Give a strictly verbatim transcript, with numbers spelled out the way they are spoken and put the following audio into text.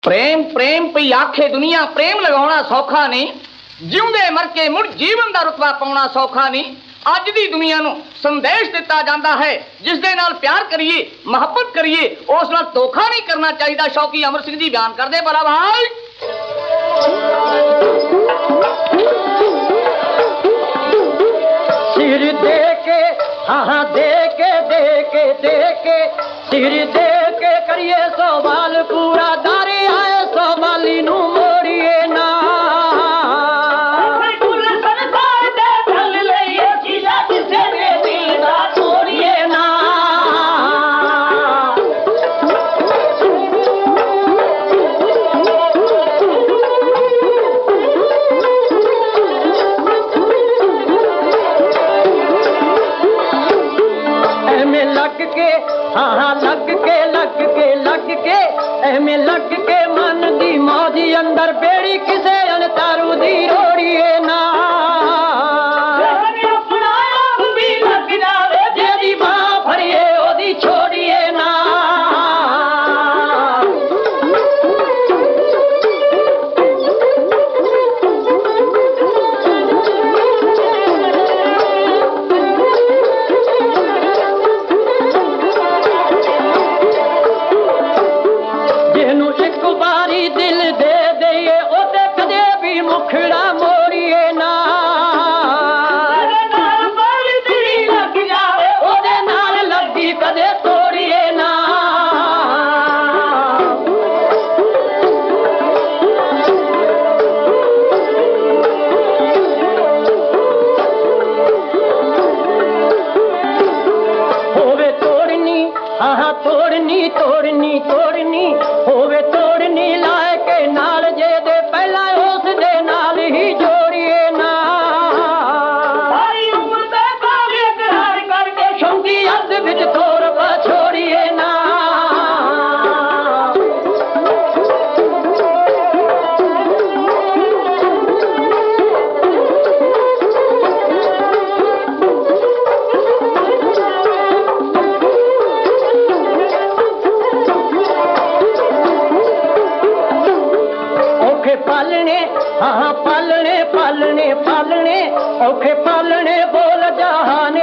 प्रेम प्रेम पई आखे दुनिया, प्रेम लगाना सौखा नहीं। जिउंदे मर के मुड़ जीवन का रुतबा पाउना सौखा नहीं। अज दी दुनिया नूं संदेश दिता जाता है, जिस दे नाल प्यार करिए, मुहब्बत करिए, उस नाल धोखा नहीं करना चाहिए। शौकी अमर सिंह जी बयान करते बड़ा भाई। सिर दे के हाँ दे के दे के दे के सिर दे के करिए सवाल पूरा, दारे आए सवाली नू मोड़िए ना। हाँ लग के लग के लग के एमें लग के मन दी मौजी अंदर बेड़ी किसे अनतारू दी रोड़िए ना। भी लग जावे जेदी मां फरिए ओदी छोड़िए ना। तोड़नी तोड़नी तोड़नी होवे तोड़नी लाए के नाल जे दे पहला उस दे नाल ही जोड़िए ना। सारी उम्र ते बागे करार करके शौकी अद विच तोड़ पा छोड़िए ना। पालने हाँ पालने पालने पालने औखे पालने बोल जहान